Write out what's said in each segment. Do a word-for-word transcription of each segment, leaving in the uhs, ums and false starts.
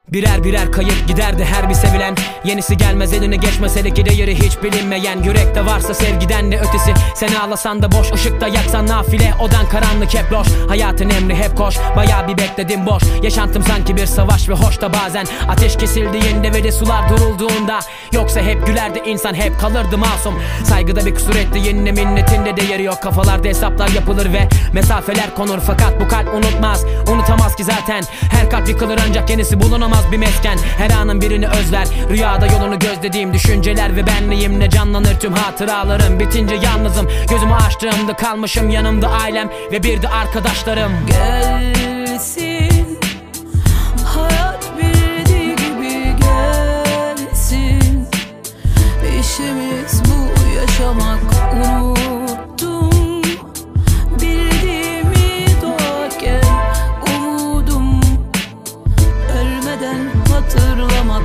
Birer birer kayıp giderdi her bir sevilen. Yenisi gelmez eline geçmese ki değeri hiç bilinmeyen. Yürekte varsa sevgiden ne ötesi. Sen ağlasan da boş, ışıkta yaksan nafile. Odan karanlık hep loş, hayatın emri hep koş. Bayağı bir bekledim boş, yaşantım sanki bir savaş ve hoş da bazen ateş kesildiğinde ve de sular durulduğunda. Yoksa hep gülerdi insan, hep kalırdı masum. Saygıda bir kusur ettiğinle minnetinde değeri yok. Kafalarda hesaplar yapılır ve mesafeler konur. Fakat bu kalp unutmaz, unutamaz ki zaten. Her kalp yıkılır ancak yenisi bulunamaz bir mesken. Her anın birini özler, rüyada yolunu gözlediğim düşünceler ve benliğimle canlanır tüm hatıralarım. Bitince yalnızım, gözümü açtığımda kalmışım yanımda ailem ve bir de arkadaşlarım. Gelsin, hayat bildiği gibi gelsin. İşimiz bu, yaşamak unuttum. Bildiğimi doğarken umudum, ölmeden hatırlamak.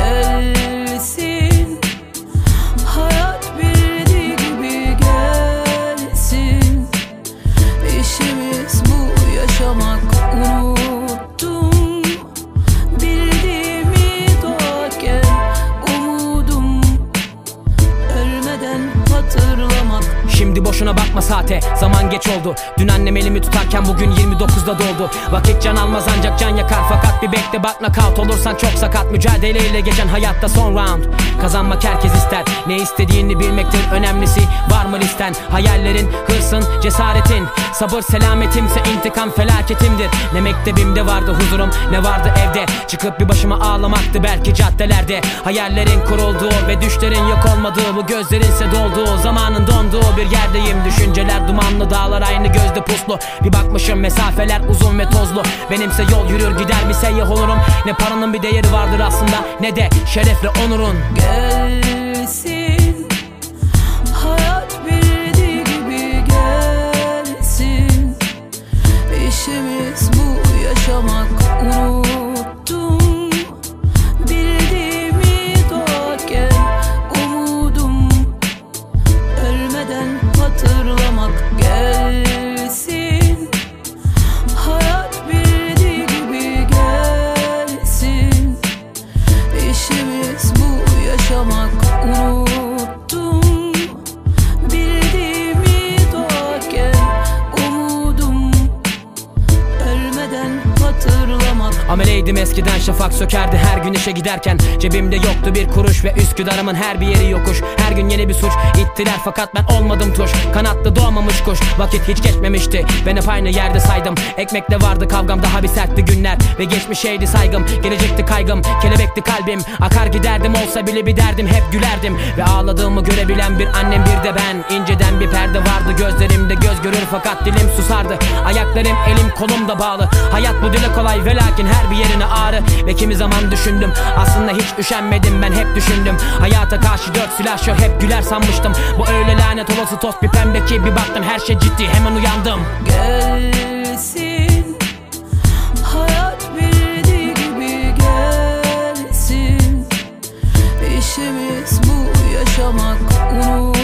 Gelsin, hayat bildiği gibi gelsin. İşimiz bu, yaşamak unuttum. Bildiğimi doğarken umudum, ölmeden hatırlamak. Şimdi boşuna bakma saate, zaman geç oldu. Dün annem elimi tutarken bugün yirmi dokuzda doldu. Vakit can almaz ancak can yakar. Fakat bir bekle bak, nakavt olursan çok sakat. Mücadeleyle geçen hayatta son round. Kazanmak herkes ister, ne istediğini bilmektir önemlisi. Var mı listen, hayallerin, hırsın, cesaretin. Sabır selametimse intikam felaketimdir. Ne mektebimde vardı huzurum, ne vardı evde. Çıkıp bir başıma ağlamaktı belki caddelerde. Hayallerin kurulduğu ve düşlerin yok olmadığı, bu gözlerinse dolduğu, zamanın donduğu bir yerdeyim. Düşünceler dumanlı, dağlar aynı gözde puslu. Bir bakmışım mesafeler uzun ve tozlu. Benimse yol yürür gider bir seyyah olurum. Ne paranın bir değeri vardır aslında, ne de şerefle onurun. Gelsin, hayat bildiği gibi gelsin. İşimiz bu, yaşamak unuttum. Bildiğimi doğarken umudum, ölmeden hatırlamak. Gelsin, hayat bildiği gibi gelsin. İşimiz bu, yaşamak unuttum. Bildiğimi doğarken umudum, ölmeden hatırlamak. Ameleydim eskiden, şafak sökerdi her gün işe giderken. Cebimde yoktu bir kuruş ve Üsküdar'ımın her bir yeri yokuş. Her gün yeni bir suç ittiler fakat ben olmadım tuş. Kanatlı doğmamış kuş, vakit hiç geçmemişti. Ben hep aynı yerde saydım. Ekmekle vardı kavgam, daha bir sertti günler. Ve geçmişeydi saygım, gelecekti kaygım. Kelebekti kalbim, akar giderdim, olsa bile bir derdim. Hep gülerdim ve ağladığımı görebilen bir annem, bir de ben. İnceden bir perde vardı gözlerimde, göz görür fakat dilim susardı. Ayaklarım elim kolum da bağlı. Hayat bu dile kolay ve lakin her bir yerine ağrı. Ve kimi zaman düşündüm, aslında hiç üşenmedim, ben hep düşündüm. Hayata karşı dört silahşör, hep güler sanmıştım. Bu öyle lanet olası toz bir pembe ki bir baktım her şey ciddi, hemen uyandım. Gelsin, hayat bildiği gibi gelsin. İşimiz bu, yaşamak unuttum.